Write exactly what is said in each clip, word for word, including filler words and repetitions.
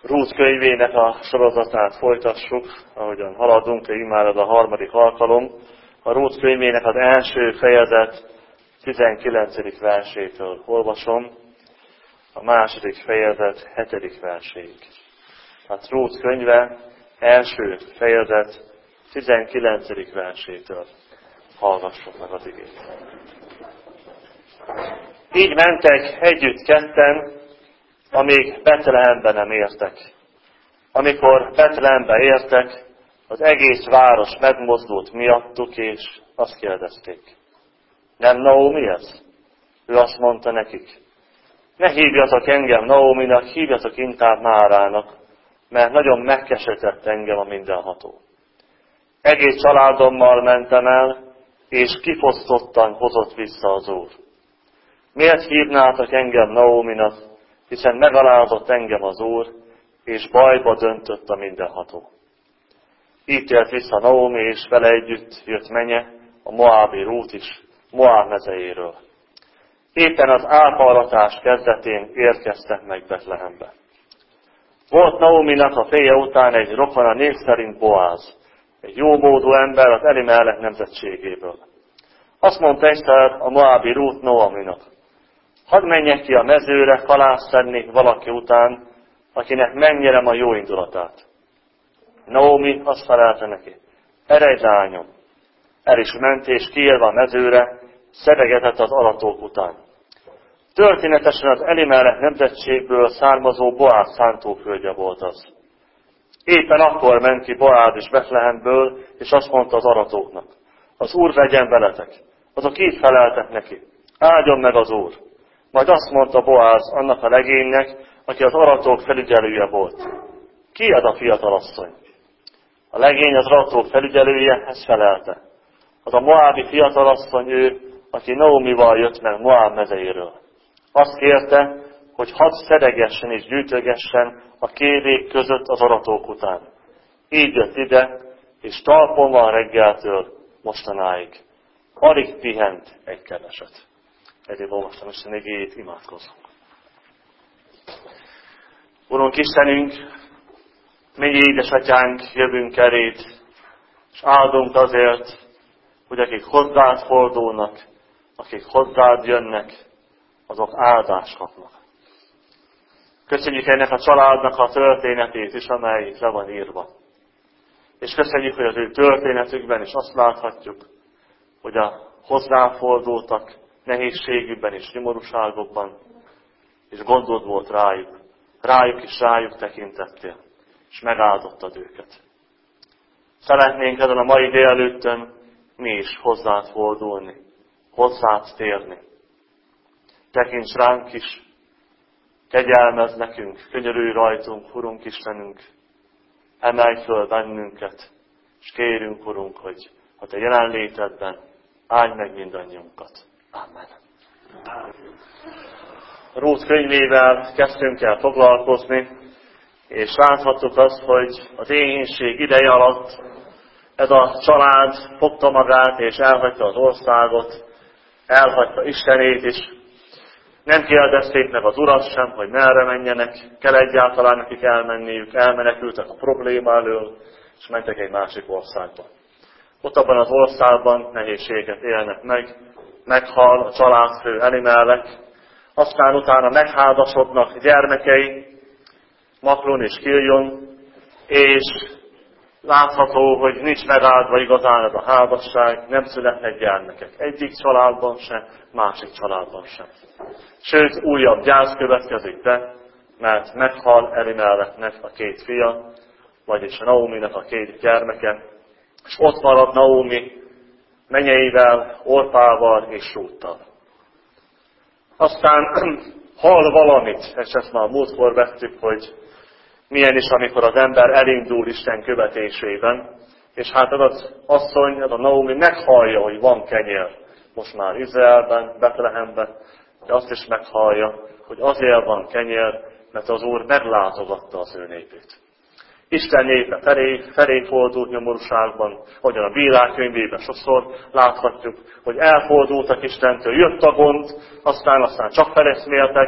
Rút könyvének a sorozatát folytassuk, ahogyan haladunk, így már ez a harmadik alkalom. A Rút könyvének az első fejezet tizenkilencedik versétől olvasom, a második fejezet hetedik verséig. Tehát Rút könyve első fejezet tizenkilencedik versétől hallgassuk meg az igét. Így mentek együtt ketten, amíg Betlehembe nem értek. Amikor Betlehembe értek, az egész város megmozdult miattuk, és azt kérdezték: nem Naomi ez? Ő azt mondta nekik: ne hívjatok engem Naominak, hívjatok inkább Márának, mert nagyon megkeserített engem a mindenható. Egész családommal mentem el, és kifosztottan hozott vissza az Úr. Miért hívnátok engem Naominak, hiszen megalázott engem az Úr, és bajba döntött a mindenható. Így tért vissza Naomi, és vele együtt jött menye, a moábi Rút is, Moáb mezejéről. Éppen az álparatás kezdetén érkeztek meg Betlehembe. Volt Naominak a férje után egy rokona, név szerint Boáz, egy jómódú ember az Elimelech nemzetségéből. Azt mondta egyszer a moábi Rút Naominak: hadd menjek ki a mezőre kalászt szedni valaki után, akinek megnyerem a jó indulatát. Naomi azt felelte neki: eredj, lányom! El is ment, és kiérve a mezőre, szedegetett az aratók után. Történetesen az Elimelech nemzetségből származó Boáz szántóföldje volt az. Éppen akkor ment ki Boáz is Betlehemből, és azt mondta az aratóknak: az Úr vegyen veletek. Azok így feleltek neki: áldjon meg az Úr. Majd azt mondta Boáz annak a legénynek, aki az aratók felügyelője volt: ki az a fiatalasszony? A legény az aratók felügyelője ezt felelte: az a moábi fiatalasszony ő, aki Naomival jött meg Moáb mezejéről. Azt kérte, hogy hadd szedegessen és gyűjtögessen a kévék között az aratók után. Így jött ide, és talpon van reggeltől mostanáig. Alig pihent egy keveset. Ezért olvastam Isten igéjét, imádkozzunk. Urunk Istenünk, mennyi édesatyánk, jövünk eléd, és áldunk azért, hogy akik hozzád fordulnak, akik hozzád jönnek, azok áldást kapnak. Köszönjük ennek a családnak a történetét is, amely le van írva. És köszönjük, hogy az ő történetükben is azt láthatjuk, hogy a hozzáfordultak nehézségükben és nyomorúságokban, és gondod volt rájuk, rájuk is rájuk tekintettél, és megáldottad őket. Szeretnénk ezen a mai délelőttön mi is hozzád fordulni, hozzád térni. Tekints ránk is, kegyelmezz nekünk, könyörülj rajtunk, Urunk Istenünk, emelj föl bennünket, és kérünk, Urunk, hogy a te jelenlétedben áldj meg mindannyiunkat. Amen. Rút könyvével kezdtünk el foglalkozni, és láthattuk azt, hogy az éhínség ideje alatt ez a család fogta magát, és elhagyta az országot, elhagyta Istenét is. Nem kérdezték meg az Urat sem, hogy merre menjenek, kell egyáltalán nekik elmenniük, elmenekültek a probléma elől, és mentek egy másik országba. Ott abban az országban nehézséget élnek meg, meghal a családfő Elimelech, aztán utána megházasodnak gyermekei, Maklón és Kiljon, és látható, hogy nincs megáldva igazán ez a házasság, nem születnek gyermekek. Egyik családban sem, másik családban sem. Sőt, újabb gyász következik be, mert meghal Elimelechnek a két fia, vagyis a Naominak a két gyermeke, és ott marad Naomi menyeivel, Orpával és Rúttal. Aztán hall valamit, és ezt már múltkor vettük, hogy milyen is, amikor az ember elindul Isten követésében, és hát az az asszony, az a Naomi meghallja, hogy van kenyér most már Izraelben, Betlehemben, de azt is meghallja, hogy azért van kenyér, mert az Úr meglátogatta az ő népét. Isten népe felé, felé fordult nyomorúságban, ahogyan a Bírák könyvében sokszor láthatjuk, hogy elfordultak Istentől, jött a gond, aztán aztán csak feleszméltek,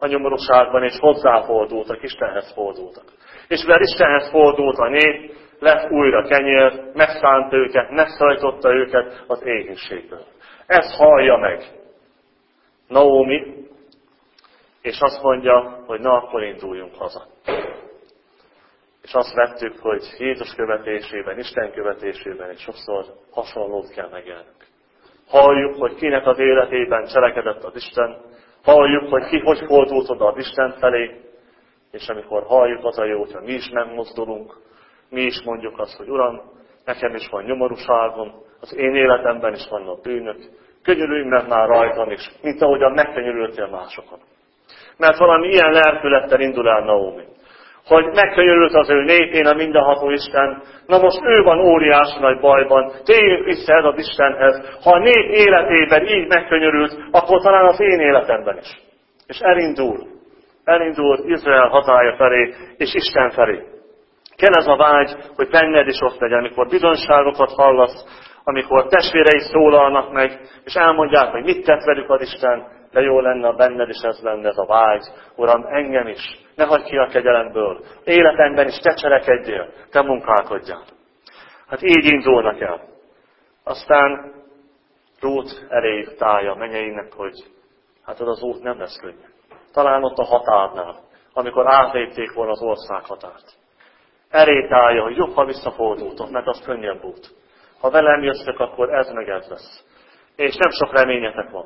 a nyomorúságban, és hozzáfordultak, Istenhez fordultak. És mivel Istenhez fordult a nép, lett újra kenyér, megszánt őket, megszajtotta őket az éhínségből. Ezt hallja meg Naomi, és azt mondja, hogy na, akkor induljunk haza. És azt vettük, hogy Jézus követésében, Isten követésében egy sokszor hasonlót kell megélnünk. Halljuk, hogy kinek az életében cselekedett az Isten, halljuk, hogy ki hogy fordult oda az Isten felé, és amikor halljuk, az a jó, hogyha mi is megmozdulunk, mi is mondjuk azt, hogy Uram, nekem is van nyomorúságom, az én életemben is vannak bűnök, könyörülj meg már rajtam is, mint ahogyan megkönyörültél másokon. Mert valami ilyen lelkülettel indul el Naomi, hogy megkönyörült az ő népén a mindenható Isten, na most ő van óriási nagy bajban, térjünk vissza ez az Istenhez, ha a nép életében így megkönyörült, akkor talán az én életemben is. És elindul, elindul Izrael hazája felé, és Isten felé. Kell ez a vágy, hogy benned is ott legyen, amikor bizonyságokat hallasz, amikor testvérei szólalnak meg, és elmondják, hogy mit tett velük az Isten, de jó lenne, ha benned is ez lenne ez a vágy. Uram, engem is, ne hagyj ki a kegyelemből. Életemben is te cselekedjél, te munkálkodjál. Hát így indulnak el. Aztán Rút elé tálja menyeinek, hogy hát az az út nem lesz könnyű. Talán ott a határnál, amikor átlépték volna az ország határt. Elé tálja, hogy jobb, ha visszafordultok, mert az könnyebb út. Ha velem jöttök, akkor ez meg ez lesz. És nem sok reményetek van.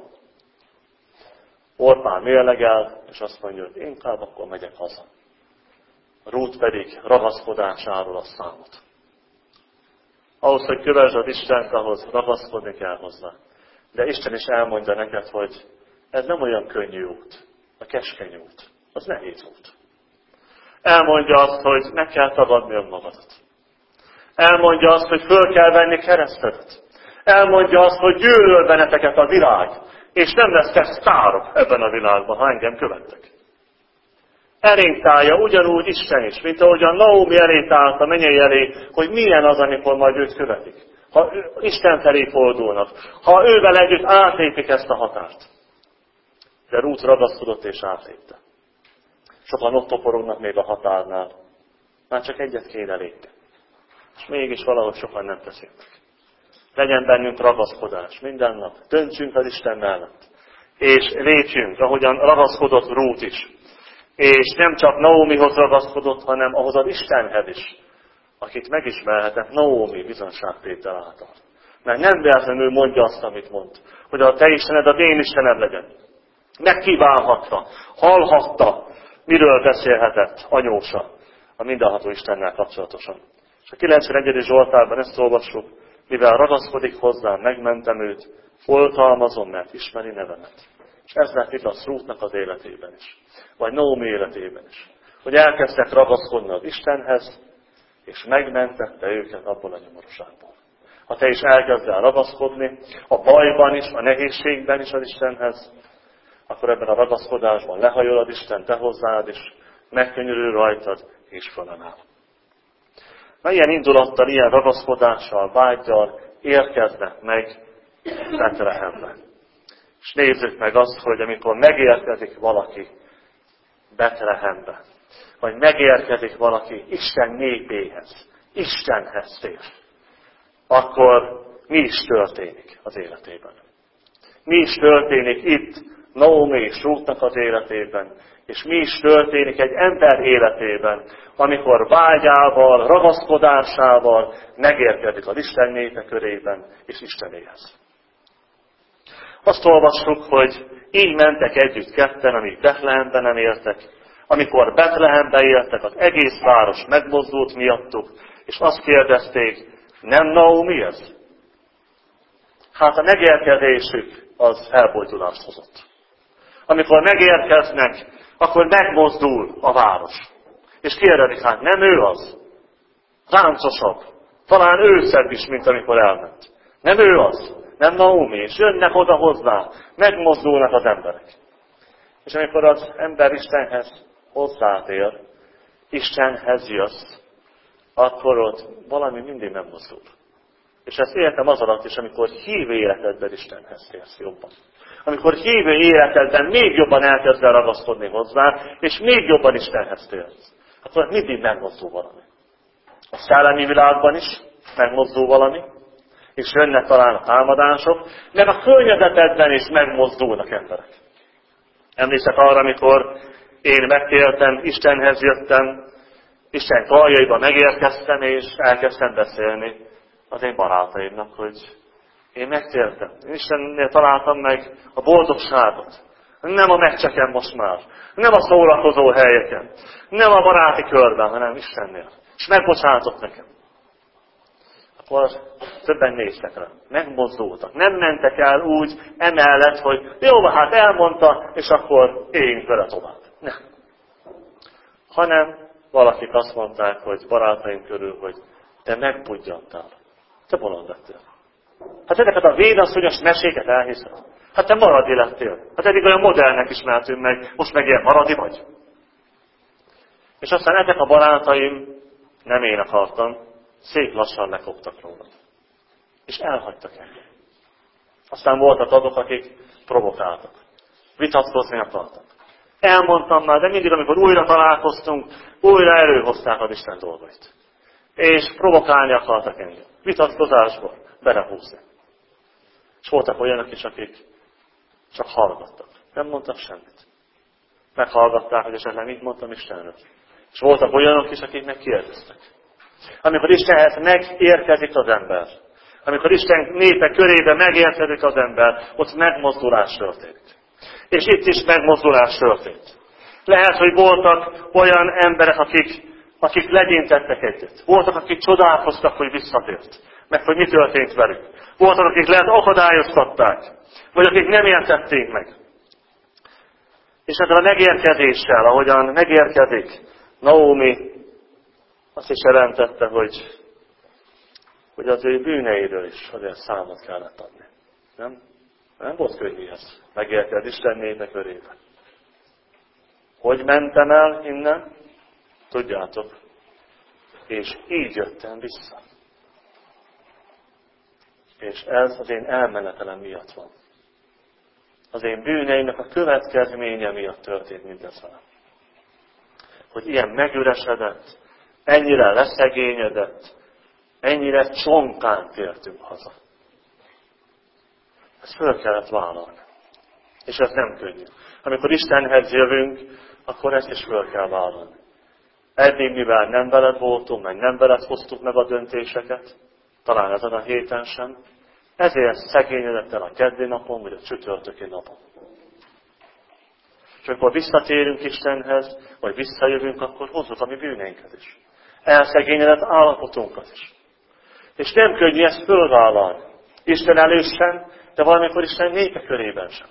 Orpán mérlegel, és azt mondja, hogy inkább akkor megyek haza. Rút pedig ragaszkodásáról a számot. Ahhoz, hogy kövesd az Istent, ahhoz ragaszkodni kell hozzá. De Isten is elmondja neked, hogy ez nem olyan könnyű út, a keskeny út, az nehéz út. Elmondja azt, hogy meg kell tagadni önmagadat. Elmondja azt, hogy föl kell venni keresztedet. Elmondja azt, hogy gyűlöl benneteket a világ, és nem lesztek sztárok ebben a világban, ha engem követtek. Elénk tálja ugyanúgy Isten is, mint ahogyan Naomi elé tált a mennyei elé, hogy milyen az, amikor majd őt követik. Ha Isten felé fordulnak, ha ővel együtt átlépik ezt a határt. De Rút ragaszkodott és átlépte. Sokan ott toporognak még a határnál. Már csak egyet kéne lépni. És mégis valahogy sokan nem teszik. Legyen bennünk ragaszkodás minden nap. Döntsünk az Isten mellett. És lépjünk, ahogyan ragaszkodott Rút is. És nem csak Naomihoz ragaszkodott, hanem ahhoz az Istenhez is, akit megismerhetett Naomi bizonságtétel által. Mert nem véletlenül mondja azt, amit mond, hogy a te Istened az én Istened legyen. Megkívánhatta, hallhatta, miről beszélhetett anyósa a mindenható Istennel kapcsolatosan. És a kilencvenegyedik Zsoltárban ezt olvassuk, mivel ragaszkodik hozzám, megmentem őt, oltalmazom, mert ismeri nevemet. És ez lett igaz Rútnak az életében is, vagy Naomi életében is. Hogy elkezdtek ragaszkodni az Istenhez, és megmentette őket abból a nyomorúságból. Ha te is elkezzel ragaszkodni, a bajban is, a nehézségben is az Istenhez, akkor ebben a ragaszkodásban lehajol az Isten te hozzád is, megkönyörül rajtad, és fölemelem. Na, ilyen indulattal, ilyen ragaszkodással, vággyal érkeznek meg Betlehembe. És nézzük meg azt, hogy amikor megérkezik valaki Betlehembe, vagy megérkezik valaki Isten népéhez, Istenhez tér, akkor mi is történik az életében. Mi is történik itt Naomi és Rútnak az életében, és mi is történik egy ember életében, amikor vágyával, ragaszkodásával megérkezik az Isten népe körében és Istenéhez. Azt olvassuk, hogy így mentek együtt ketten, amíg Betlehemben nem éltek. Amikor Betlehembe éltek, az egész város megmozdult miattuk, és azt kérdezték, nem Naomi ez? Hát a megérkezésük az elbojdulást hozott. Amikor megérkeznek, akkor megmozdul a város. És kérdezik, hát nem ő az? Ráncosabb. Talán ő szebb is, mint amikor elment. Nem ő az? Nem Naomi, és jönnek oda hozzá, megmozdulnak az emberek. És amikor az ember Istenhez hozzátér, Istenhez jössz, akkor ott valami mindig nem mozdul. És ezt értem az alatt is, amikor hívő életedben Istenhez térsz jobban. Amikor hívő életedben még jobban elkezd el ragaszkodni hozzá, és még jobban Istenhez térsz. Akkor mindig megmozdul valami. A szellemi világban is megmozdul valami, és jönnek talán a támadások, meg a környezetedben is megmozdulnak emberek. Emlékszek arra, amikor én megtértem, Istenhez jöttem, Isten karjaiba megérkeztem, és elkezdtem beszélni az én barátaimnak, hogy én megtértem. Istennél találtam meg a boldogságot. Nem a meccseken most már, nem a szórakozó helyeken, nem a baráti körben, hanem Istennél. És megbocsátott nekem. Akkor többen néztek rá, megmozdultak. Nem mentek el úgy emellett, hogy jó, hát elmondta, és akkor éljünk vele tovább. Nem. Hanem valakik azt mondták, hogy barátaim körül, hogy te megbudjantál. Te bolond lettél. Hát ezeket a vénasszonyos meséket elhiszed. Hát te maradi lettél. Hát eddig olyan modellnek ismertünk meg, most meg ilyen maradi vagy. És aztán ezek a barátaim, nem én akartam, szép lassan lekoptak róla. És elhagytak engem. Aztán voltak azok, akik provokáltak. Vitatkozni akartak. Elmondtam már, de mindig, amikor újra találkoztunk, újra előhozták az Isten dolgait. És provokálni akartak engem. Vitatkozásból belehúzni. És voltak olyanok is, akik csak hallgattak. Nem mondtak semmit. Meghallgatták, hogy esetleg mit mondtam Istenről. És voltak olyanok is, akik megkérdeztek. Amikor Istenhez megérkezik az ember, amikor Isten népe körében megérkezik az ember, ott megmozdulás történik. És itt is megmozdulás történt. Lehet, hogy voltak olyan emberek, akik, akik legyintettek egyet. Voltak, akik csodálkoztak, hogy visszatért. Meg hogy mi történt velük. Voltak, akik lehet akadályoztatták. Vagy akik nem értették meg. És ezzel a megérkezéssel, ahogyan megérkezik, Naomi azt is jelentette, hogy, hogy az ő bűneiről is azért számot kellett adni. Nem? Nem volt könnyű ez. Megérkez Isten népe körében. Hogy mentem el innen? Tudjátok. És így jöttem vissza. És ez az én elmenetelem miatt van. Az én bűneimnek a következménye miatt történt mindez velem. Hogy ilyen megüresedett, ennyire leszegényedett, ennyire csonkán tértünk haza. Ezt föl kellett vállalni. És ez nem könnyű. Amikor Istenhez jövünk, akkor ezt is föl kell vállalni. Eddig, mivel nem veled voltunk, meg nem veled hoztuk meg a döntéseket, talán ezen a héten sem, ezért szegényedett el a keddi napon, vagy a csütörtöki napon. És amikor visszatérünk Istenhez, vagy visszajövünk, akkor hozzuk a mi bűneinket is. Elszegényedett állapotunkat is. És nem könnyű ezt fölvállalni. Isten elősen, de valamikor Isten népe körében sem.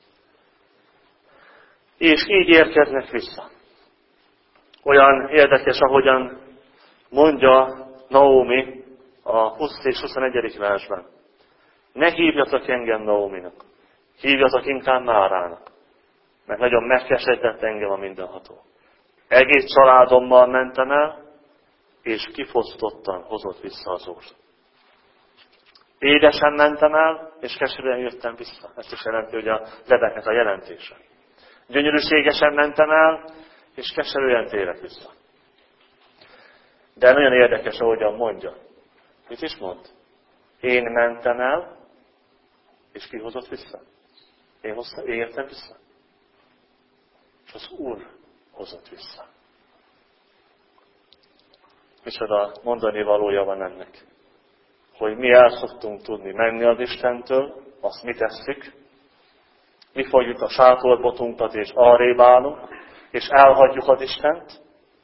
És így érkeznek vissza. Olyan érdekes, ahogyan mondja Naomi a huszadik és huszonegyedik versben. Ne hívjatok engem Naominak, hívjatok inkább Márának, mert nagyon megkeserített engem a mindenható. Egész családommal mentem el, és kifosztottan hozott vissza az Úr. Édesen mentem el, és keserűen jöttem vissza. Ezt is jelenti, hogy a leveknek a jelentése. Gyönyörűségesen mentem el, és keserűen térek vissza. De nagyon érdekes, ahogyan mondja. Mit is mond? Én mentem el, és ki hozott vissza? Én, hoztam, én jöttem vissza. És az Úr hozott vissza. Micsoda mondani valója van ennek. Hogy mi el szoktunk tudni menni az Istentől, azt mi tesszük, mi fogjuk a sátorbotunkat és arrébb állunk, és elhagyjuk az Istent,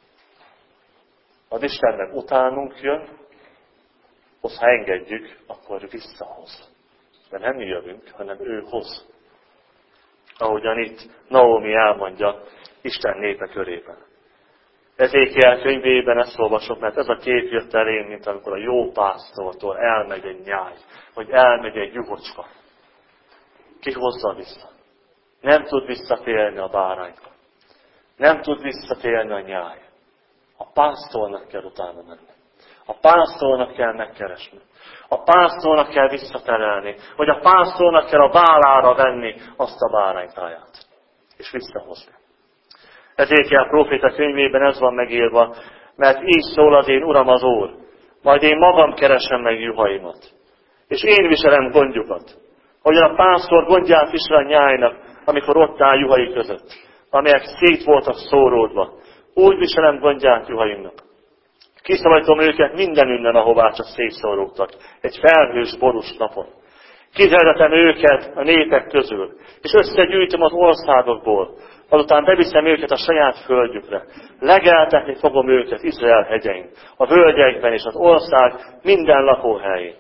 az Isten meg utánunk jön, azt ha engedjük, akkor visszahoz. De nem mi jövünk, hanem ő hoz. Ahogyan itt Naomi elmondja Isten népe körében. Ezékiel könyvében ezt olvasok, mert ez a kép jött elém, mint amikor a jó pásztortól elmegy egy nyáj, vagy elmegy egy juhocska. Ki hozza vissza? Nem tud visszatérni a bárányka. Nem tud visszatérni a nyáj. A pásztornak kell utána menni. A pásztornak kell megkeresni. A pásztornak kell visszaterelni. Vagy a pásztornak kell a vállára venni azt a báránytáját. És visszahozni. Ezékiel próféta könyvében ez van megírva, mert így szól az én Uram az Úr. Majd én magam keresem meg juhaimat. És én viselem gondjukat. Ahogyan a pásztor gondját visel a nyájnak, amikor ott áll juhai között, amelyek szét voltak szóródva. Úgy viselem gondját juhaimnak. Kiszabadítom őket mindenünnen, ahová csak szétszóródtak, egy felhős, borús napon. Kizeldetem őket a népek közül, és összegyűjtöm az országokból, azután beviszem őket a saját földjükre. Legeltetni fogom őket Izrael hegyein, a völgyekben és az ország minden lakóhelyén.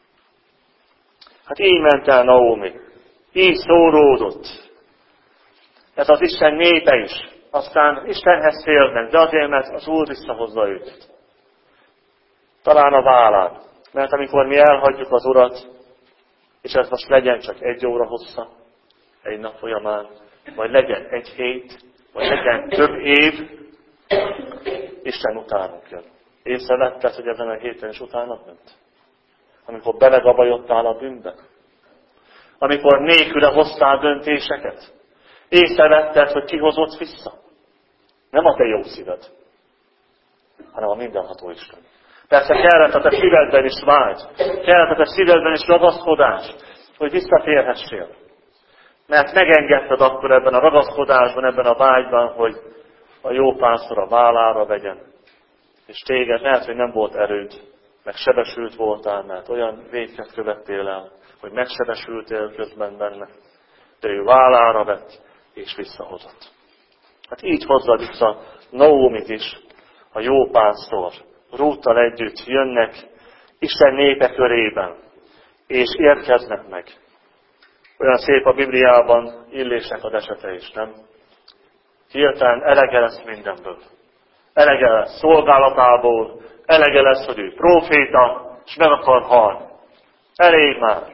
Hát így ment el Naómi, így szóródott. Ez az Isten népe is. Aztán Istenhez félnek, de azért, mert az Úr visszahozza őket. Talán a vállán. Mert amikor mi elhagyjuk az Urat, és ez most legyen csak egy óra hossza, egy nap folyamán, vagy legyen egy hét, vagy legyen több év, Isten utánunk jön. Észrevetted, hogy ezen a héten is utánat ment? Amikor belegabajodtál a bűnbe? Amikor nélküle hoztál döntéseket? Észrevetted, hogy ki hozott vissza? Nem a te jó szíved, hanem a mindenható Isten. Persze kellett a te szívedben is vágy, kellett a te szívedben is ragaszkodás, hogy visszatérhessél. Mert megengedted akkor ebben a ragaszkodásban, ebben a vágyban, hogy a jó pásztor a vállára vegyen. És téged lehet, hogy nem volt erőd, meg sebesült voltál, mert olyan vétket követtél el, hogy megsebesültél közben benne. De ő vállára vett, és visszahozott. Hát így hozza vissza Naómit is, a jó pásztor. Rúttal együtt jönnek Isten népe körében, és érkeznek meg. Olyan szép a Bibliában Illésnek az esete is, nem? Hirtelen elege lesz mindenből. Elege lesz szolgálatából, elege lesz, hogy ő próféta, és meg akar halni. Elég már.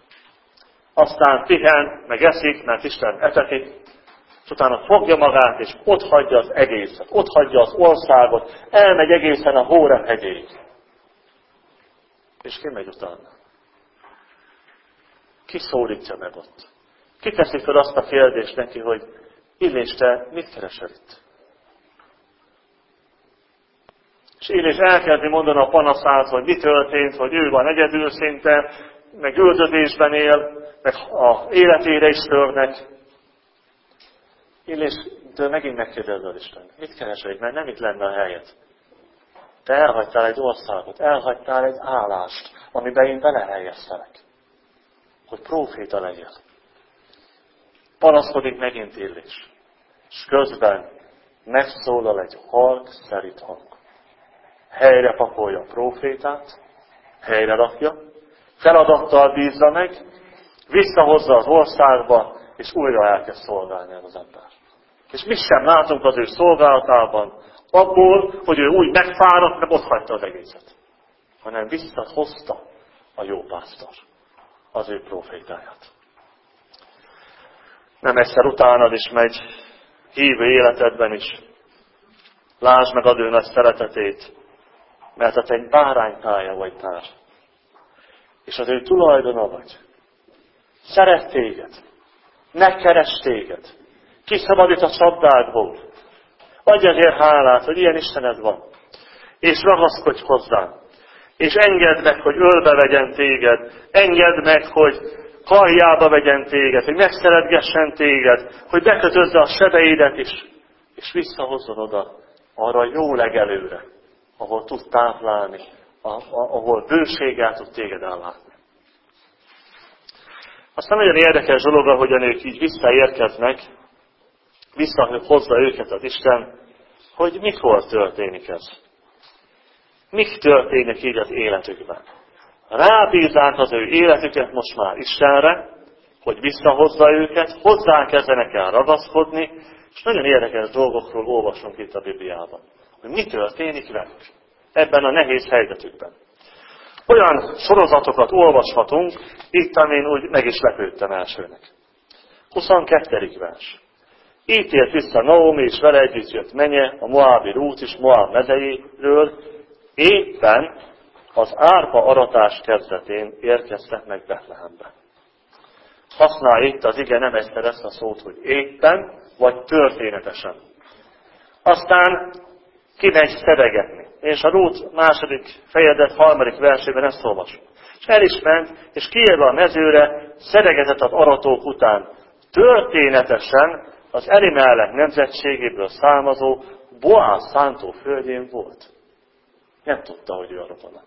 Aztán pihen, meg eszik, mert Isten etetik, és utána fogja magát, és ott hagyja az egészet, ott hagyja az országot, elmegy egészen a Hóreb hegyéig. És ki megy utána? Ki szólítja meg ott? Ki teszi fel azt a kérdést neki, hogy Illés, te mit keresel itt? És Illés elkezdi mondani a panaszát, hogy mi történt, hogy ő van egyedül szinte, meg üldözésben él, meg a életére is törnek. Illéstől megint megkérdezed Isten, mit keresel itt, mert nem itt lenne a helyed. Te elhagytál egy országot, elhagytál egy állást, amiben én belehelyeztelek, hogy próféta legyél. Panaszkodik megint Illés, és közben megszólal egy halk, szerint hang. Helyre pakolja a prófétát, helyre rakja, feladattal bízza meg, visszahozza az országba, és újra elkezd szolgálni ez az ember. És mi sem látunk az ő szolgálatában abból, hogy ő úgy megfáradt, meg ott hagyta az egészet. Hanem visszahozta a jó pásztor az ő profétáját. Nem egyszer utánad is megy, hívő életedben is. Lásd meg az ő nagy szeretetét, mert te egy báránytája vagy már. És az ő tulajdona vagy. Szeret téged. Megkeres téged. Kiszabadít a csapdákból. Adj ezért hálát, hogy ilyen Istened van. És ragaszkodj hozzá. És engedd meg, hogy ölbe vegyen téged. Engedd meg, hogy karjába vegyen téged. Hogy megszeretgessen téged. Hogy bekötözze a sebeidet is. És visszahozzon oda arra a jó legelőre, ahol tud táplálni, ahol bőséggel tud téged ellátni. Aztán nagyon érdekes dolog, ahogyan ők így visszaérkeznek, visszahozza őket az Isten, hogy mikor történik ez. Mik történik így az életükben. Rábízzák az ő életüket most már Istenre, hogy visszahozza őket, hozzá kezdenek el ragaszkodni, és nagyon érdekes dolgokról olvasunk itt a Bibliában. Hogy mi történik velük ebben a nehéz helyzetükben. Olyan sorozatokat olvashatunk, itt, amin úgy meg is lepődtem elsőnek. huszonkettedik vers. Így tért vissza Naómi, és vele együtt jött menye, a moábi Rút is Moáb mezejéről, éppen az árpa aratás kezdetén érkeztek meg Betlehembe. Használ itt az ige nem egyszer ezt a szót, hogy éppen, vagy történetesen. Aztán kimegy szedegetni. És a Rút második fejezet harmadik versében ezt olvasom. És el is ment, és kiérve a mezőre, szedegetett az aratók után. Történetesen az Elimelech nemzetségéből származó Boáz szántóföldjén volt. Nem tudta, hogy ő a rokona.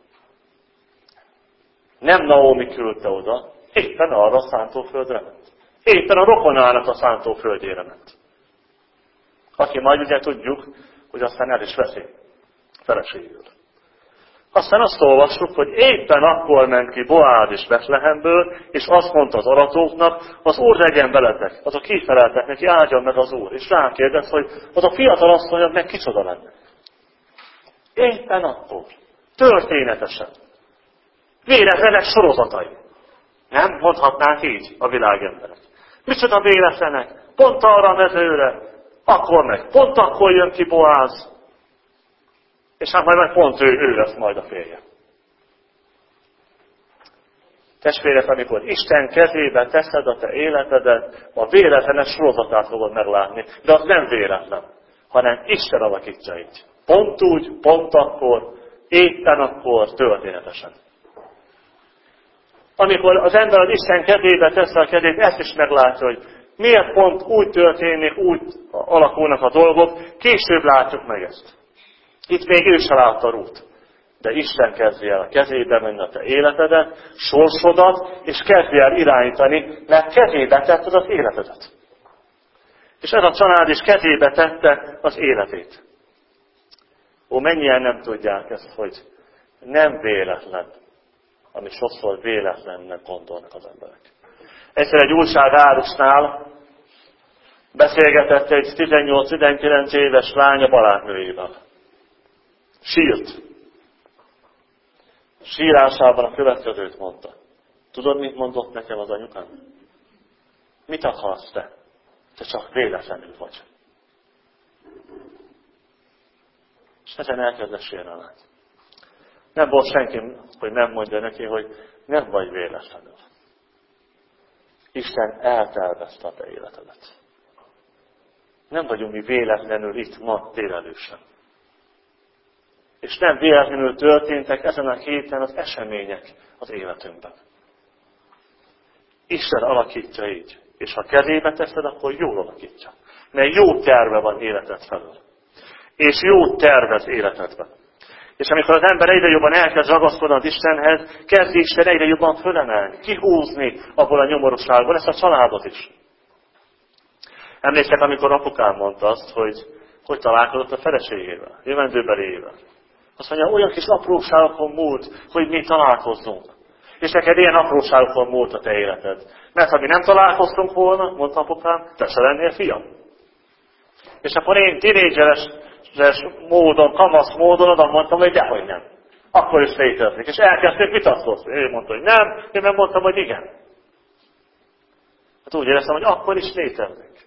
Nem Naomi küldte oda, éppen arra a szántóföldre ment. Éppen a rokonának a szántóföldjére ment. Aki majd ugye tudjuk, hogy aztán el is veszi feleségül. Aztán azt olvassuk, hogy éppen akkor ment ki Boáz is Betlehemből, és azt mondta az aratóknak, az Úr legyen veletek. Azok kifeleltek neki, áldjon meg az Úr. És rákérdez, hogy az a fiatal asszony, meg kicsoda lenne. Éppen akkor. Történetesen. Véletlenek sorozatai. Nem mondhatnák így a világemberek. Micsoda véletlenek? Pont arra a mezőre, akkor meg. Pont akkor jön ki Boáz. És hát majd pont ő, ő lesz majd a férje. Testvérek, amikor Isten kezébe teszed a te életedet, a véletlenes sorozatát fogod meglátni. De az nem véletlen, hanem Isten alakítja így. Pont úgy, pont akkor, éppen akkor, történetesen. Amikor az ember az Isten kezébe teszi a kezét, ezt is meglátja, hogy miért pont úgy történik, úgy alakulnak a dolgok, később látjuk meg ezt. Itt még ő se látta Rút. De Isten kezdi el a kezébe menni a te életedet, sorsodat, és kezdi el irányítani, mert kezébe tetted az életedet. És ez a család is kezébe tette az életét. Ó, mennyien nem tudják ezt, hogy nem véletlen, ami sokszor véletlennek gondolnak az emberek. Egyszer egy újságárusnál beszélgetett egy tizennyolc-tizenkilenc éves lánya barátnőjével. Sírt. Sírásában a következőt mondta. Tudod, mit mondott nekem az anyukám? Mit akarsz te? Te csak véletlenül vagy. És ezen elkezdett sírni. Nem volt senki, hogy nem mondja neki, hogy nem vagy véletlenül. Isten eltervezte a te életedet. Nem vagyunk mi véletlenül itt ma délelőtt sem. És nem véletlenül történtek ezen a héten az események az életünkben. Isten alakítja így. És ha kezébe teszed, akkor jól alakítja. Mert jó terve van életed felől. És jó tervez életedben. És amikor az ember egyre jobban elkezd ragaszkodni az Istenhez, kezd Isten egyre jobban fölemelni, kihúzni abból a nyomorúságból, ezt a családot is. Emlékszem, amikor apukám mondta azt, hogy hogy találkozott a feleségével, jövendőbelével. Azt mondja, olyan kis apróságokon múlt, hogy mi találkozzunk. És neked ilyen apróságokon múlt a te életed. Mert ha mi nem találkoztunk volna, mondta apukám, te se lennél fiam. És akkor én tinédzseres módon, kamasz módon oda mondtam, hogy dehogy nem. Akkor is létezik. És elkezdték vitatkozni. Ő mondta, hogy nem, én meg mondtam, hogy igen. Hát úgy éreztem, hogy akkor is létezik.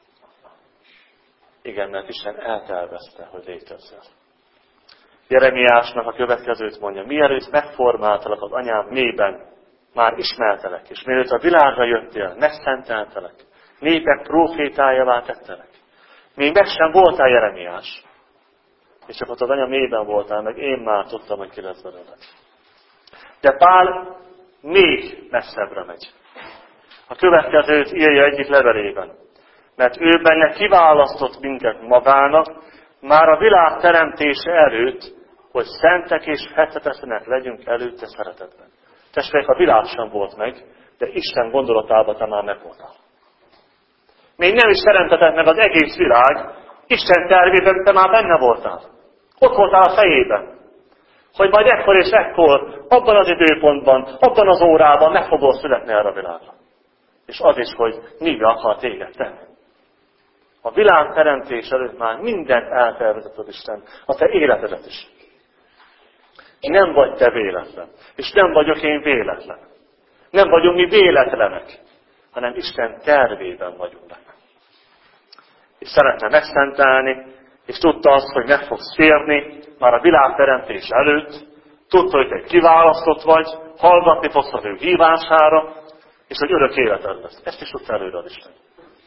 Igen, mert Isten eltervezte, hogy létezzen. Jeremiásnak a következőt mondja, mielőtt megformáltalak az anyám mélyben, már ismertelek, és mielőtt a világra jöttél, megszenteltelek, népek prófétájává tettelek. Még meg sem voltál, Jeremiás, és csak ott az anya mélyben voltál, meg én már tudtam, hogy ki lesz belőled. De Pál még messzebbre megy. A következőt írja egyik levelében, mert ő benne kiválasztott minket magának, már a világ teremtése előtt, hogy szentek és fethetetlenek legyünk előtte szeretetben. Testvérek, a világ sem volt meg, de Isten gondolatában te már meg voltál. Még nem is teremtetett meg az egész világ, Isten tervében te már benne voltál. Ott voltál a fejében. Hogy majd ekkor és ekkor, abban az időpontban, abban az órában meg fogol születni erre a világra. És az is, hogy mibe akar téged tenni. A világ teremtés előtt már mindent eltervezett az Isten, a te életedet is. Nem vagy te véletlen, és nem vagyok én véletlen. Nem vagyunk mi véletlenek, hanem Isten tervében vagyunk benne. És szeretne megszentelni, és tudta azt, hogy meg fogsz férni már a világteremtés előtt, tudta, hogy te kiválasztott vagy, hallgatni fogsz az ő hívására, és hogy örök életed lesz. Ezt is tudta előre az Isten.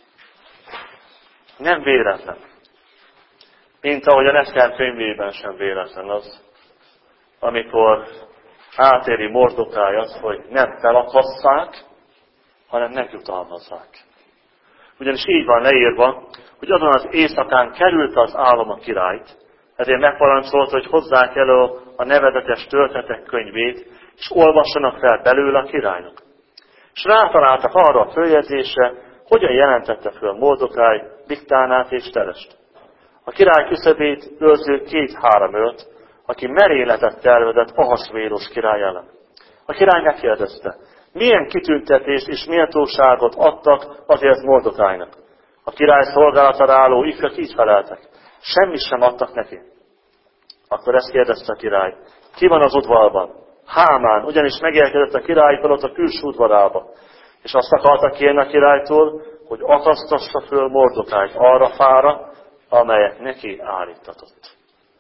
Nem véletlen. Mint ahogy a Eszter könyvében sem véletlen az, amikor átéri Mordokály azt, hogy nem felakasszák, hanem megjutalmazzák. Ugyanis így van leírva, hogy azon az éjszakán került az álom a királyt, ezért megparancsolta, hogy hozzák elő a nevezetes történetek könyvét, és olvassanak fel belőle a királynak. És rátaláltak arra a följegyzésre, hogyan jelentette föl Mordokály Bigtánát és Terest. A király küszöbét őrző két-három őrt, aki merényletet tervezett Ahasvérosz király ellen. A király megkérdezte, milyen kitüntetést és méltóságot adtak azért Mordokálynak. A király szolgálatára álló ifjak így feleltek, semmit sem adtak neki. Akkor ezt kérdezte a király, ki van az udvarban? Hámán, ugyanis megérkezett a király felett a külső udvarába, és azt akarta kérni a királytól, hogy akasztassa föl Mordokályt arra fára, amelyet neki állítatott.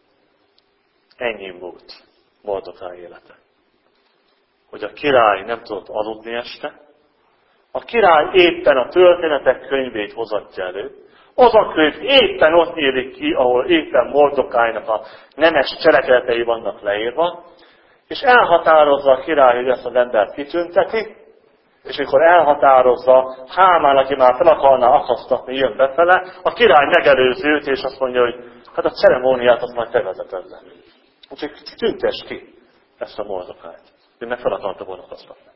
Ennyi volt Mordokály élete. Hogy a király nem tudott aludni este, a király éppen a történetek könyvét hozatja elő, az a könyv éppen ott nyílik ki, ahol éppen Mordokálynak a nemes cselekedetei vannak leírva, és elhatározza a király, hogy ezt az embert kitünteti, és amikor elhatározza, Hámán, aki már fel akarná akasztatni, jön befele, a király megelőzi őt, és azt mondja, hogy hát a ceremóniát azt majd te vezeted le. Úgyhogy tüntess ki ezt a Mordokályt. Ő meg fel akarta volna akasztatni.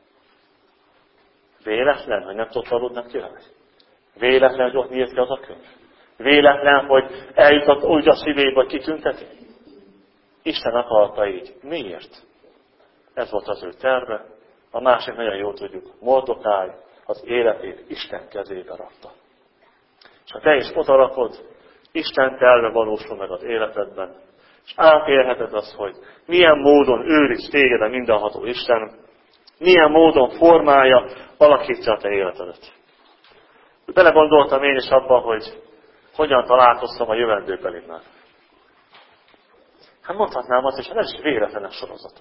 Véletlen, hogy nem tudott aludni a király? Véletlen, hogy ott nyílt ki az a könyv? Véletlen, hogy eljutott úgy a szívébe, hogy kitünteti? Isten akarta így. Miért? Ez volt az ő terve. A másik nagyon jól tudjuk, Mordokály az életét Isten kezébe rakta. És ha te is odarakod, Isten terve valósul meg az életedben, és átélheted azt, hogy milyen módon őriz téged a mindenható Isten, milyen módon formálja, alakítja a te életedet. Belegondoltam én is abban, hogy hogyan találkoztam a jövendőbelimmel. Hát mondhatnám azt is, hogy ez is véletlenes sorozata.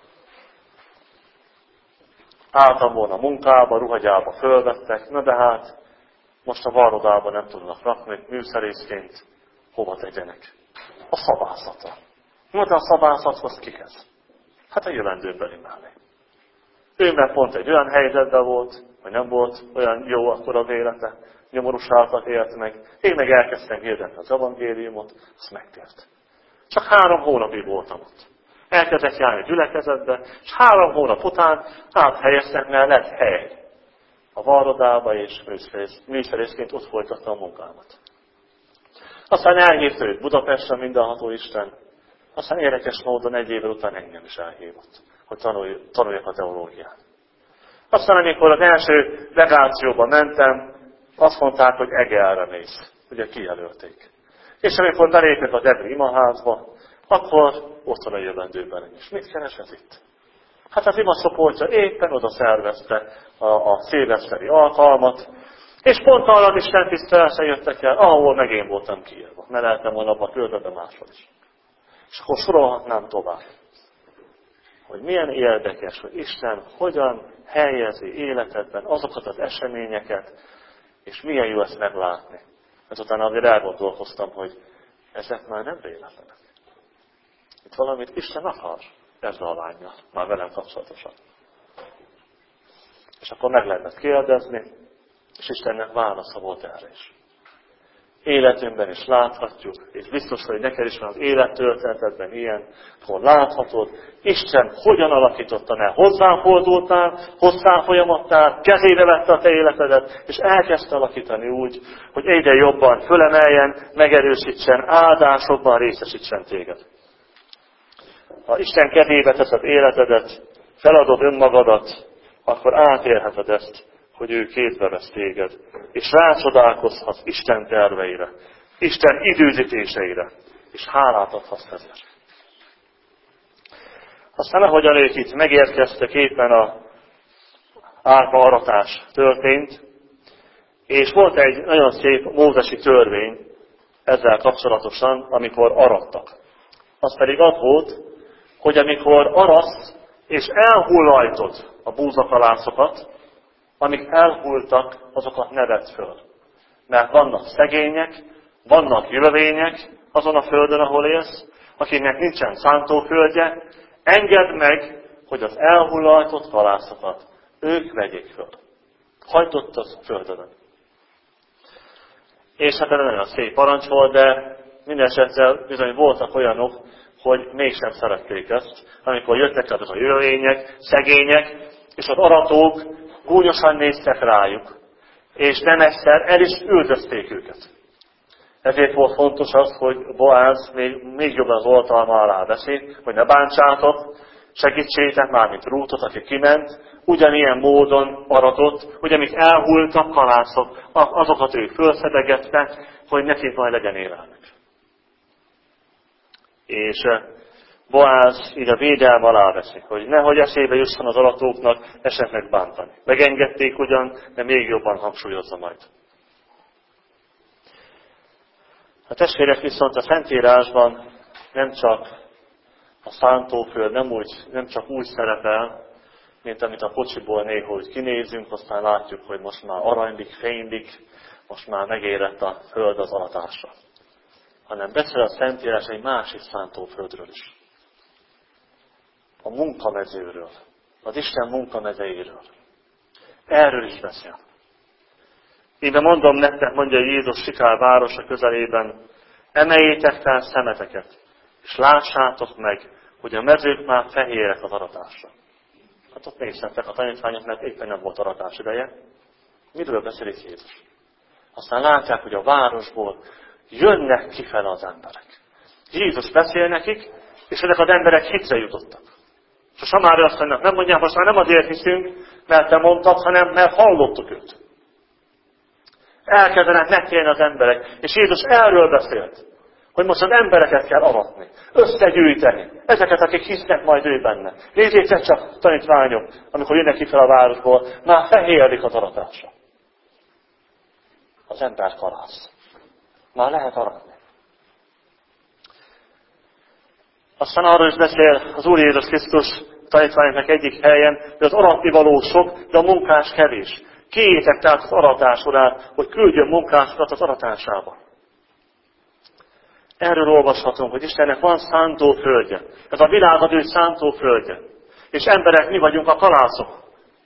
Álltam volna munkába, ruhagyába fölvettek, na de hát most a varrodában nem tudnak rakni, műszerészként hova tegyenek. A szabászatra. Na de a szabászathoz kihez? Hát a jövendőbeli mellé. Ő meg pont egy olyan helyzetben volt, hogy nem volt olyan jó akkor az élete, nyomorúságot élt meg. Én meg elkezdtem hirdetni az evangéliumot, azt megtért. Csak három hónapig voltam ott. Elkezdett járni a gyülekezetbe, és három hónap után áthelyeztem, mert lett hely a varrodába, és műszerészként ott folytattam a munkámat. Aztán elhívta őt Budapestre mindenható Isten, aztán érdekes módon egy évvel után engem is elhívott, hogy tanulj, tanuljak a teológiát. Aztán amikor az első legációba mentem, azt mondták, hogy Egerre mész, ugye kijelölték. És amikor belépek az Egri imaházba, akkor ott van a jövendőben is. Mit keresett itt? Hát az imaszoportja éppen oda szervezte a, a szilveszteri alkalmat, és pont arra az Isten tiszteletre jöttek el, ahol meg én voltam kiírva. Mert lehetem volna abba küldve, de máshol is. És akkor sorolhatnám tovább. Hogy milyen érdekes, hogy Isten hogyan helyezi életedben azokat az eseményeket, és milyen jó ezt meglátni. Ezután azért elgondolkoztam, hogy ezek már nem véletlenek. Itt valamit Isten akar ezzel a lányjal, már velem kapcsolatosan. És akkor meg lehetett kérdezni, és Istennek válasza volt erre is. Életünkben is láthatjuk, és biztos, hogy neked is van az élettörténetedben ilyen, akkor láthatod, Isten hogyan alakította meg, hozzám fordultál, hozzám folyamattál, kezébe vette a te életedet, és elkezdte alakítani úgy, hogy egyre jobban fölemeljen, megerősítsen, áldásokban részesítsen téged. Ha Isten kezébe teszed életedet, feladod önmagadat, akkor átélheted ezt, hogy ő kézbe vesz téged, és rácsodálkozhatsz Isten terveire, Isten időzítéseire, és hálát adhatsz ezért. Aztán ahogyan ők itt megérkeztek, éppen a árpa aratás történt, és volt egy nagyon szép mózesi törvény, ezzel kapcsolatosan, amikor arattak. Az pedig az volt, hogy amikor arasz és elhullajtod a búzakalászokat, amik elhulltak, azokat ne vedd föl. Mert vannak szegények, vannak jövevények azon a földön, ahol élsz, akinek nincsen szántóföldje, engedd meg, hogy az elhullajtott kalászokat ők vegyék föl. Hagyd ott a földön. És hát ez nagyon szép parancs volt, de minden esetre bizony voltak olyanok, hogy mégsem szerették ezt, amikor jöttek azok a jövevények, szegények, és az aratók gúnyosan néztek rájuk, és nem egyszer el is üldözték őket. Ezért volt fontos az, hogy Boáz még, még jobban az oltalma alá veszi, hogy ne bántsátok, segítsétek már, mint Rútot, aki kiment, ugyanilyen módon aratott, hogy amik elhulltak kalászok, azokat ő fölszedegette, hogy nekik majd legyen élelmük. És Boáz így a védelme alá veszi, hogy nehogy eszébe jusson az aratóknak esetleg bántani. Megengedték ugyan, de még jobban hangsúlyozza majd. A testvérek viszont a Szentírásban nem csak a szántóföld nem, úgy, nem csak úgy szerepel, mint amit a kocsiból néha úgy kinézünk, aztán látjuk, hogy most már aranylik, fénylik, most már megérett a föld az aratásra. Hanem beszél a Szentírás egy másik szántóföldről is. A munkamezőről, az Isten munkamezeiről. Erről is beszél. Íme mondom nektek, mondja Jézus Sikár városa közelében, emeljétek fel szemeteket, és lássátok meg, hogy a mezők már fehérek az aratásra. Hát ott nézhettek a tanítványok, mert éppen nem volt aratás ideje. Miről beszélik Jézus? Aztán látják, hogy a városból jönnek kifele az emberek. Jézus beszél nekik, és ezek az emberek hitre jutottak. És a samári azt mondják, nem mondják, most már nem azért hiszünk, mert te mondtad, hanem mert hallottuk őt. Elkezdenek megkérni az emberek, és Jézus erről beszélt, hogy most az embereket kell avatni, összegyűjteni, ezeket, akik hisznek majd ő benne. Nézzétek csak, tanítványok, amikor jönnek ki fel a városból, már fehérlik az aratásra. Az ember kalász. Már lehet aratni. Aztán arról is beszél az Úr Jézus Krisztus tanítványoknak egyik helyen, hogy az aratni való sok, de a munkás kevés. Kérjétek tehát az aratás során, hogy küldjön munkásokat az aratásába. Erről olvashatunk, hogy Istennek van szántóföldje. Ez a világ az ő szántóföldje. És emberek, mi vagyunk a kalászok.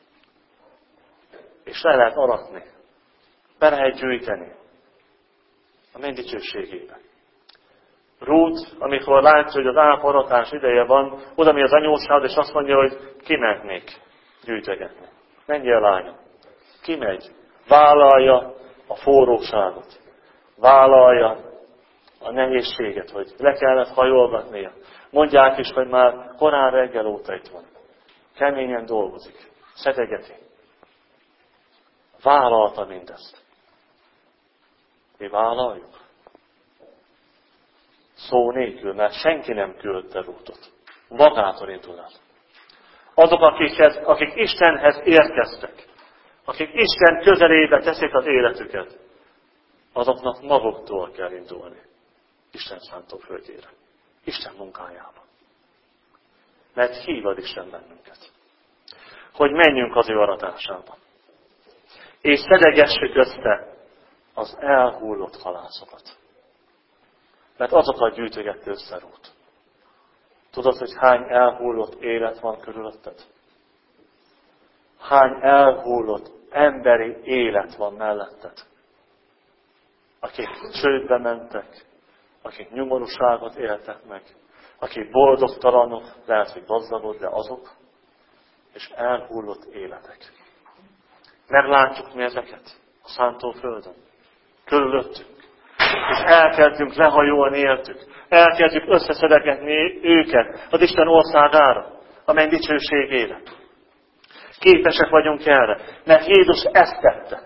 És le lehet aratni. Be lehet gyűjteni. A menny dicsőségébe. Rút, amikor látja, hogy az áparatás ideje van, oda mi az anyósához, és azt mondja, hogy kimennék gyűjtögetni. Menjél, lányom. Kimegy. Vállalja a forróságot. Vállalja a nehézséget, hogy le kellett hajolgatnia. Mondják is, hogy már korán reggel óta itt van. Keményen dolgozik. Szedegeti. Vállalta mindezt. Mi vállaljuk? Szó nélkül, mert senki nem küldte Rútot. Magától indul el. Azok, akikhez, akik Istenhez érkeztek, akik Isten közelébe teszik az életüket, azoknak maguktól kell indulni Isten szántóföldjére, Isten munkájába. Mert hív az Isten bennünket, hogy menjünk az ő aratásába, és szedegessük össze az elhullott halászokat. Mert azokat gyűjtögette össze Rút. Tudod, hogy hány elhullott élet van körülötted? Hány elhullott emberi élet van melletted? Akik csődbe mentek, akik nyomorúságot éltek meg, akik boldogtalanok, lehet, hogy gazdagok, de azok, és elhullott életek. Meglátjuk mi ezeket a szántóföldön, körülöttünk, és elkezdünk lehajolni értük, elkezdjük összeszedegetni őket az Isten országára, amely dicsőségére. Képesek vagyunk erre, mert Jézus ezt tette.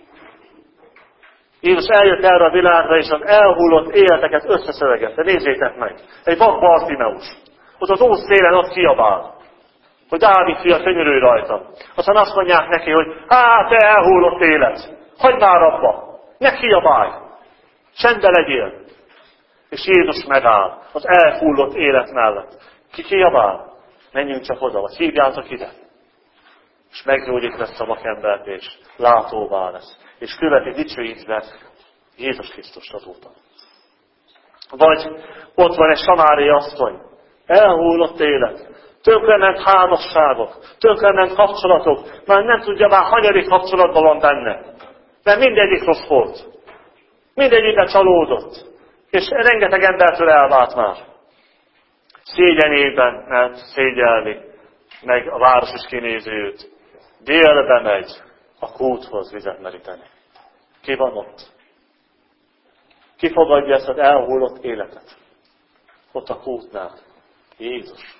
Jézus eljött erre a világra, és az elhullott életeket összeszedegette. Nézzétek meg! Egy vak Bartimeus. Ott az út szélen ott kiabál, hogy Dávid fia, könyörülj rajta. Aztán azt mondják neki, hogy hát te elhullott élet, hagyd már abba, ne kiabálj! Csendben legyél. És Jézus megáll az elhullott élet mellett. Ki kiabál? Menjünk csak oda, vagy hívjátok ide. És meggyógyítja a vakembert, és látóvá lesz. És követi dicsőítve Jézus Krisztust azóta. Vagy ott van egy samári asszony, elhullott élet, tönkrement házasságok, tönkrement kapcsolatok, már nem tudja már, hanyadik kapcsolatban van benne. De mindegyik rossz volt. Mindegyikben csalódott. És rengeteg embertől elvált már. Szégyenében ment szégyelni, meg a város is kinézi őt. Délbe megy a kúthoz vizet meríteni. Ki van ott? Ki fogadja ezt az elhullott életet? Ott a kútnál. Jézus.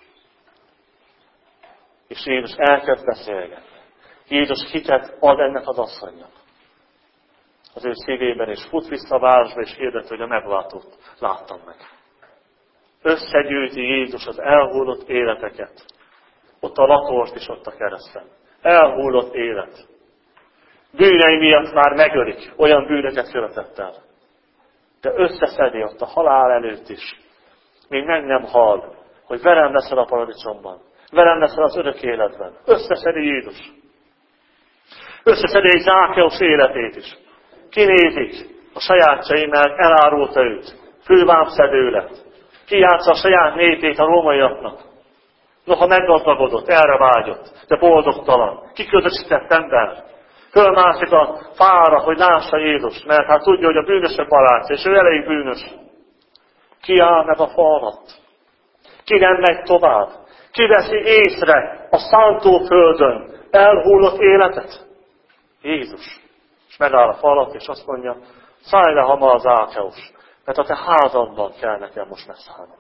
És Jézus elkezd beszélgetni. Jézus hitet ad ennek az asszonynak. Az ő szívében, és fut vissza a városba, és hirdet, hogy a megváltót láttam meg. Összegyűjti Jézus az elhullott életeket. Ott a latort is, ott a kereszten. Elhullott élet. Bűnei miatt már megölik, olyan bűnöket követett el. De összeszedi ott a halál előtt is. Még meg nem hal, hogy velem leszel a paradicsomban. Velem leszel az örök életben. Összeszedi Jézus. Összeszedi egy Zákeus életét is. Kinézik a sajátjaimmel, elárulta őt. Fővámszedő lett. Kijátsza a saját népét a rómaiaknak. Noha meggazdagodott, erre vágyott, de boldogtalan. Kiközösített ember. Fölmászik a fára, hogy lássa Jézus, mert hát tudja, hogy a bűnösök barátja, és ő elég bűnös. Ki áll meg a fa alatt? Ki nem megy tovább? Ki veszi észre a szántóföldön elhullott életet? Jézus. És megáll a fa alatt, és azt mondja, szállj le hamar az Zákeus, mert a te házadban kell nekem most megszállnom.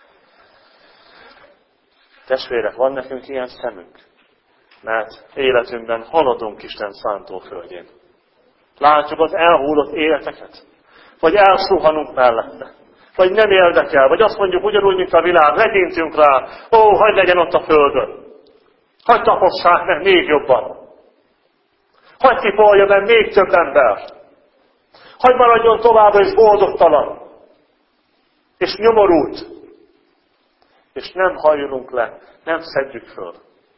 Testvérek, van nekünk ilyen szemünk, mert életünkben haladunk Isten szántóföldjén. Látjuk az elhullott életeket, vagy elsuhanunk mellette, vagy nem érdekel, vagy azt mondjuk ugyanúgy, mint a világ, legyintünk rá, ó, hadd legyen ott a földön. Hadd tapossák meg még jobban. Hadd kipolja meg még több ember. Hadd maradjon továbbra is boldogtalan. És nyomorult. És nem hajlunk le, nem szedjük föl.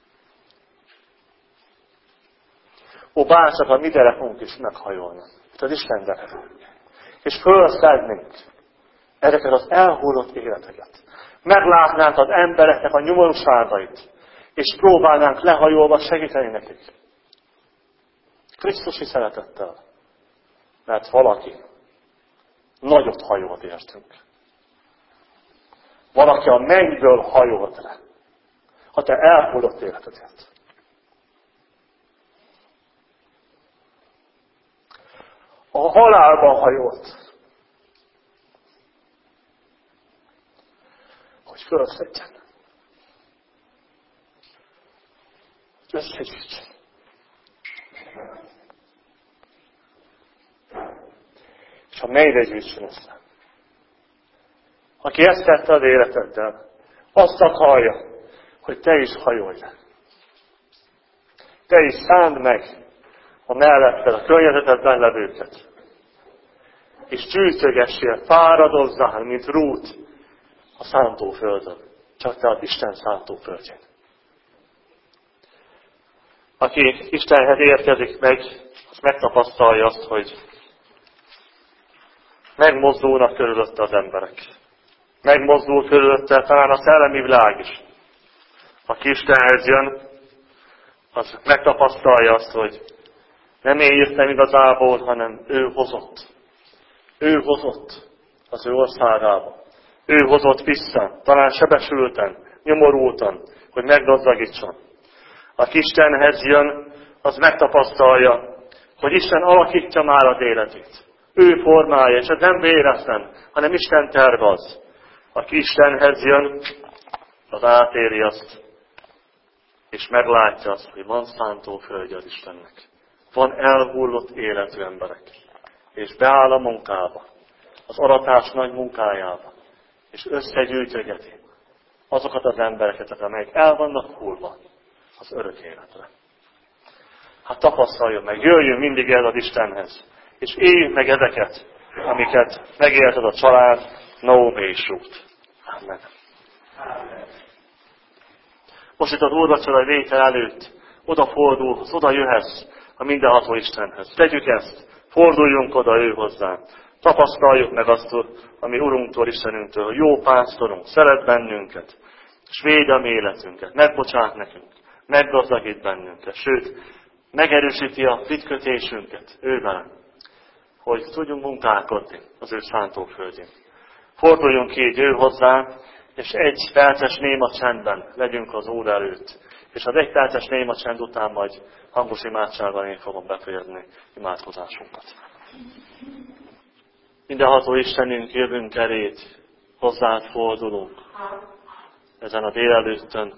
Ó, bárcsak a mi derekunk is meghajolna. Itt az Isten derek. És fölszednénk ezeket az elhullott életeket. Meglátnánk az embereknek a nyomorúságait. És próbálnánk lehajolva segíteni nekik. Krisztusi szeretettel. Mert valaki nagyot hajolt értünk. Valaki a mennyből hajolt le. Ha te elhullott életedért. A halálban hajolt. Hogy fölszedjen. Hogy összegyűjtsen. És ha mennyire gyűjtsön össze. Aki ezt tette az életeddel, azt akarja, hogy te is hajolj le. Te is szánd meg a melletted, a környezetedben levőket. És gyűjtögessél, fáradozzál, mint Rút a szántóföldön. Csak te az Isten szántóföldjén. Aki Istenhez érkezik meg, az megtapasztalja azt, hogy megmozdulnak körülötte az emberek. Megmozdul körülötte talán a szellemi világ is. Aki Istenhez jön, az megtapasztalja azt, hogy nem én jöttem igazából, hanem ő hozott. Ő hozott az ő országába. Ő hozott vissza, talán sebesülten, nyomorultan, hogy meggazdagítson. Aki Istenhez jön, az megtapasztalja, hogy Isten alakítja már az életét. Ő formálja, és ez nem véletlen, hanem Isten terve az. Aki Istenhez jön, az átéri azt, és meglátja azt, hogy van szántóföldje az Istennek. Van elhullott életű emberek. És beáll a munkába, az aratás nagy munkájába, és összegyűjtögeti azokat az embereket, amelyek el vannak hullva az örök életre. Hát tapasztaljon meg, jöjjön mindig el az Istenhez, és éljük meg ezeket, amiket megélted a család, Naomi és Rút. Amen. Most itt az úrvacsora vétel előtt odafordulsz, oda jöhetsz a mindenható Istenhez. Tegyük ezt, forduljunk oda ő hozzá. Tapasztaljuk meg azt, ami Urunktól, Istenünktől, hogy jó pásztorunk, szeret bennünket, és véd a mi életünket, megbocsát nekünk, meggazdagít bennünket, sőt, megerősíti a hitkötésünket ő velem, hogy tudjunk munkálkodni az ő szántóföldjén. Forduljunk így ő hozzá, és egy perces néma csendben legyünk az Úr előtt. És az egy perces néma csend után majd hangos imádsággal én fogom befejezni imádkozásunkat. Mindenható Istenünk, jövünk elét, hozzád fordulunk ezen a délelőttön,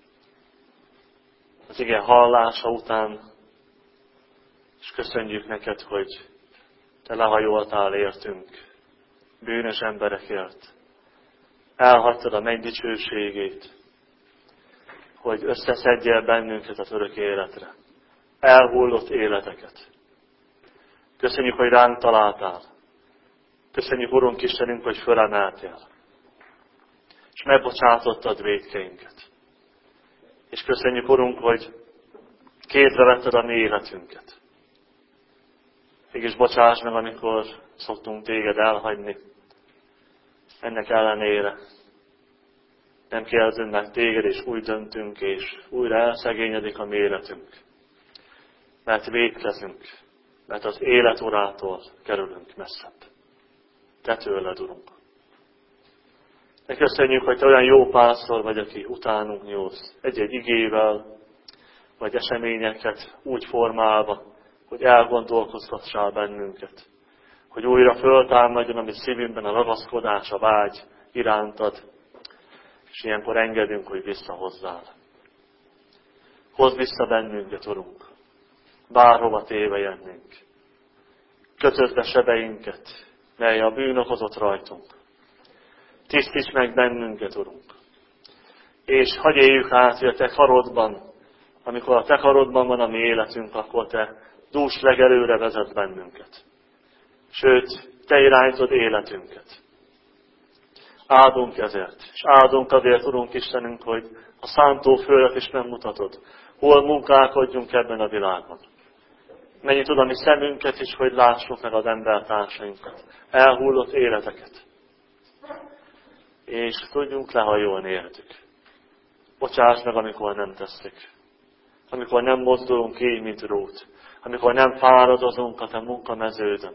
az ige hallása után, és köszönjük neked, hogy te lehajoltál értünk, bűnös emberekért. Elhagytad a menny dicsőségét, hogy összeszedjél bennünket az örök életre. Elhullott életeket. Köszönjük, hogy ránk találtál. Köszönjük, Urunk Istenünk, hogy fölemeltél. És megbocsátottad vétkeinket. És köszönjük, Urunk, hogy kézre vetted a mi életünket. Mégis bocsáss meg, amikor szoktunk téged elhagyni. Ennek ellenére nem kérdezünk meg téged, és úgy döntünk, és újra elszegényedik a mi életünk. Mert vétkezünk, mert az élet urától kerülünk messzebb. Te tőled, Urunk. De köszönjük, hogy te olyan jó pásztor vagy, aki utánunk nyúlsz. Egy-egy igével, vagy eseményeket úgy formálva, hogy elgondolkoztassál bennünket. Hogy újra föltámadjon a mi szívünkben a ragaszkodás, a vágy irántad, és ilyenkor engedünk, hogy visszahozzál. Hozd vissza bennünket, Urunk, bárhova tévejednénk. Kötöd be sebeinket, mely a bűn okozott rajtunk. Tisztíts meg bennünket, Urunk. És hagyj éljük át, hogy a te karodban, amikor a te karodban van a mi életünk, akkor te dús legelőre vezet bennünket. Sőt, te irányítod életünket. Áldunk ezért, és áldunk azért, Urunk Istenünk, hogy a szántóföldet is megmutatod, hol munkálkodjunk ebben a világban. Mennyit tud a mi szemünket is, hogy lássuk meg az embertársainkat, elhullott életeket. És tudjunk lehajolni értük. Bocsáss meg, amikor nem tesszük. Amikor nem mozdulunk így, mint Rút. Amikor nem fáradozunk a te munkameződön.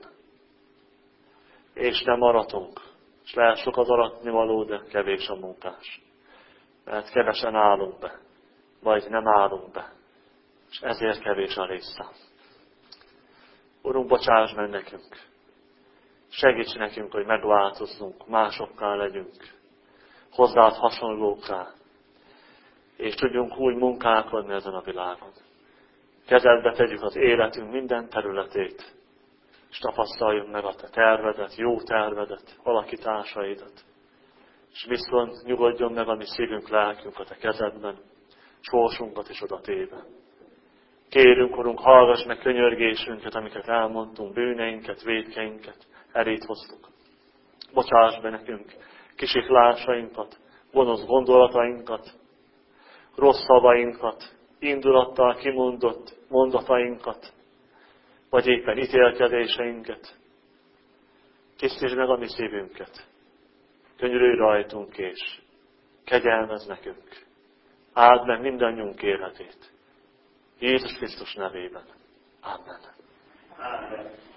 És nem aratunk. És lehet sok az aratnivaló, de kevés a munkás. Mert kevesen állunk be. Vagy nem állunk be. És ezért kevés a létszám. Urunk, bocsáss meg nekünk. Segíts nekünk, hogy megváltozzunk, másokká legyünk. Hozzád hasonlókká. És tudjunk úgy munkálkodni ezen a világon. Kezedbe tegyük az életünk minden területét. És tapasztaljuk meg a te tervedet, jó tervedet, alakításaidat. És viszont nyugodjon meg a mi szívünk, lelkünk a te kezedben, sorsunkat is oda téve. Kérünk, Urunk, hallgass meg könyörgésünket, amiket elmondtunk, bűneinket, vétkeinket, elét hoztuk. Bocsáss be nekünk kisiklásainkat, gonosz gondolatainkat, rossz szavainkat, indulattal kimondott mondatainkat, vagy éppen ítélkezéseinket. Tisztítsd meg a mi szívünket. Könyörülj rajtunk és kegyelmezz nekünk. Áld meg mindannyiunk életét. Jézus Krisztus nevében. Amen. Amen.